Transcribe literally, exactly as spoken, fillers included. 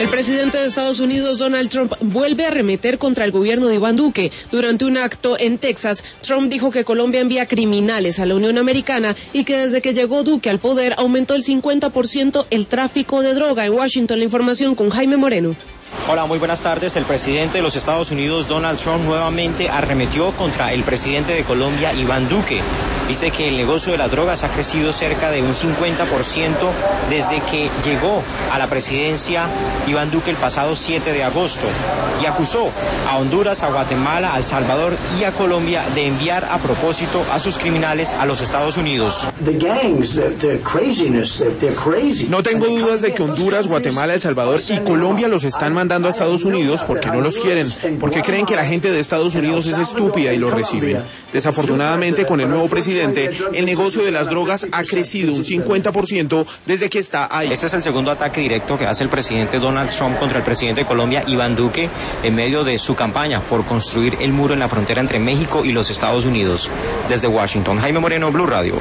El presidente de Estados Unidos, Donald Trump, vuelve a arremeter contra el gobierno de Iván Duque. Durante un acto en Texas, Trump dijo que Colombia envía criminales a la Unión Americana y que desde que llegó Duque al poder aumentó el cincuenta por ciento el tráfico de droga. En Washington, la información con Jaime Moreno. Hola, muy buenas tardes. El presidente de los Estados Unidos, Donald Trump, nuevamente arremetió contra el presidente de Colombia, Iván Duque. Dice que el negocio de las drogas ha crecido cerca de un cincuenta por ciento desde que llegó a la presidencia Iván Duque el pasado siete de agosto y acusó a Honduras, a Guatemala, a El Salvador y a Colombia de enviar a propósito a sus criminales a los Estados Unidos. No tengo dudas de que Honduras, Guatemala, El Salvador y Colombia los están mandando a Estados Unidos porque no los quieren, porque creen que la gente de Estados Unidos es estúpida y lo reciben. Desafortunadamente, con el nuevo presidente, el negocio de las drogas ha crecido un cincuenta por ciento desde que está ahí. Este es el segundo ataque directo que hace el presidente Donald Trump contra el presidente de Colombia, Iván Duque, en medio de su campaña por construir el muro en la frontera entre México y los Estados Unidos. Desde Washington, Jaime Moreno, Blue Radio.